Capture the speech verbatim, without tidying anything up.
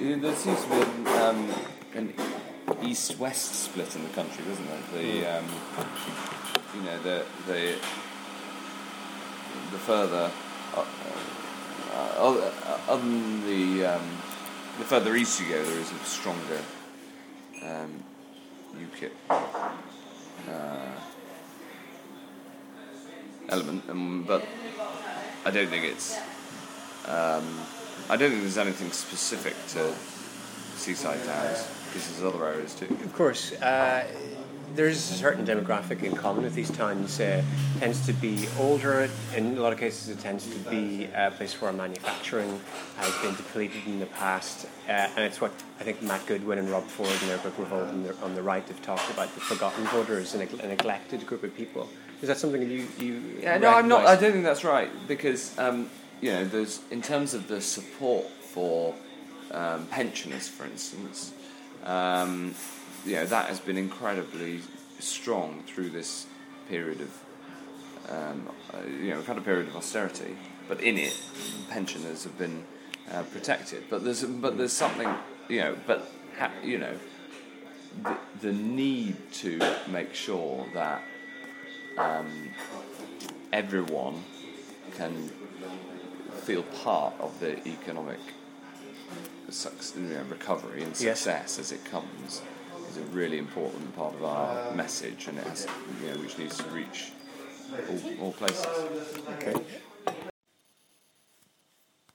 Yeah, there seems to be um, an east-west split in the country, doesn't there? The um, you know the the the further uh, uh, other, other than the um, the further east you go, there is a stronger um, UKIP uh, element, um, but I don't think it's. Um, I don't think there's anything specific to seaside towns, because there's other areas too. Of course, uh, there's a certain demographic in common with these towns. Uh, tends to be older. In a lot of cases, it tends to be a place where manufacturing has been depleted in the past, uh, and it's what I think Matt Goodwin and Rob Ford in their book Revolt on the, on the Right have talked about, the forgotten voters, a neglected group of people. Is that something you you? Yeah, no, I'm not. I don't think that's right, because um, you know, there's in terms of the support for um, pensioners, for instance, um, you know, that has been incredibly strong through this period of, um, uh, you know, we've had a period of austerity, but in it, pensioners have been uh, protected. But there's but there's something, you know, but ha- you know, the, the need to make sure that um, everyone can feel part of the economic suc- you know, recovery and success yes. as it comes is a really important part of our message, and it has, you know, which needs to reach all, all places. Okay.